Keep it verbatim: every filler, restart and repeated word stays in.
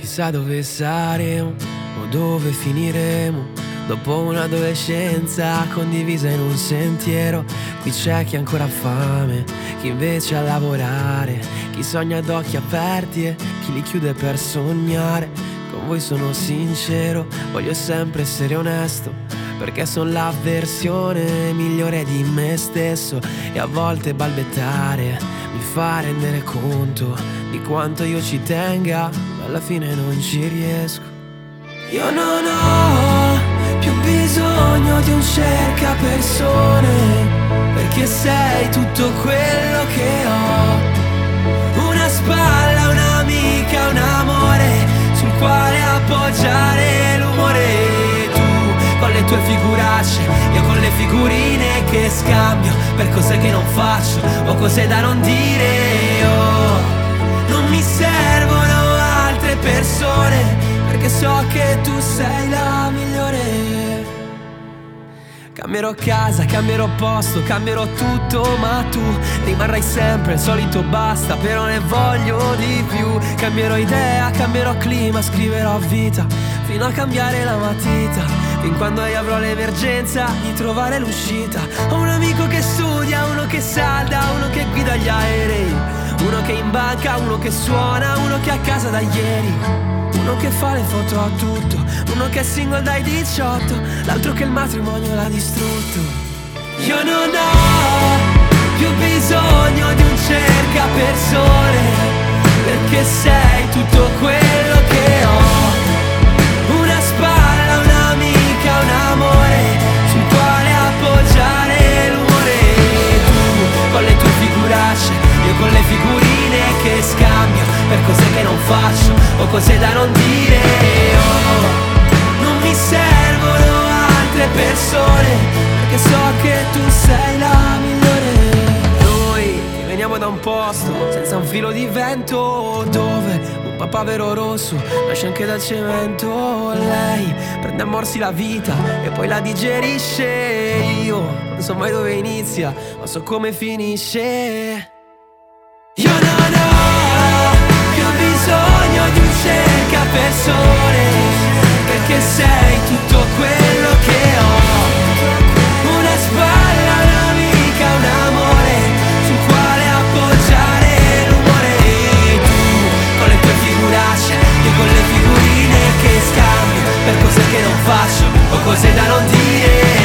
Chissà dove saremo o dove finiremo dopo un'adolescenza condivisa in un sentiero. Qui c'è chi ha ancora fame, chi invece a lavorare, chi sogna ad occhi aperti e chi li chiude per sognare. Con voi sono sincero, voglio sempre essere onesto, perché sono la versione migliore di me stesso. E a volte balbettare mi fa rendere conto di quanto io ci tenga, ma alla fine non ci riesco. Io non ho più bisogno di un cercapersone, perché sei tutto quello che ho. Una spalla, un'amica, un amore sul quale appoggiare l'umore. Con le tue figuracce, io con le figurine che scambio per cose che non faccio o cose da non dire. Oh, non mi servono altre persone, perché so che tu sei la migliore. Cambierò casa, cambierò posto, cambierò tutto, ma tu rimarrai sempre il solito basta, però ne voglio di più. Cambierò idea, cambierò clima, scriverò vita fino a cambiare la matita, fin quando io avrò l'emergenza di trovare l'uscita. Ho un amico che studia, uno che salda, uno che guida gli aerei, uno che è in banca, uno che suona, uno che è a casa da ieri, uno che fa le foto a tutto, uno che è single dai diciotto, l'altro che il matrimonio l'ha distrutto. Io non ho più bisogno di un cercapersone, perché sei tutto quello che ho. Una spalla, un'amica, un amore sul quale appoggiare l'umore. Tu con le tue figuracce, io con le figurine che scambio per cose che non faccio o cose da non dire. Oh, non mi servono altre persone, perché so che tu sei la migliore. Noi veniamo da un posto senza un filo di vento, dove un papavero rosso nasce anche dal cemento. Lei prende a morsi la vita e poi la digerisce. Io non so mai dove inizia, ma so come finisce. Io non ho più bisogno di un cercapersone, perché sei tutto quello che ho. Una spalla, un'amica, un amore sul quale appoggiare l'umore. Tu con le tue figuracce, io con le figurine che scambio per cose che non faccio o cose da non dire.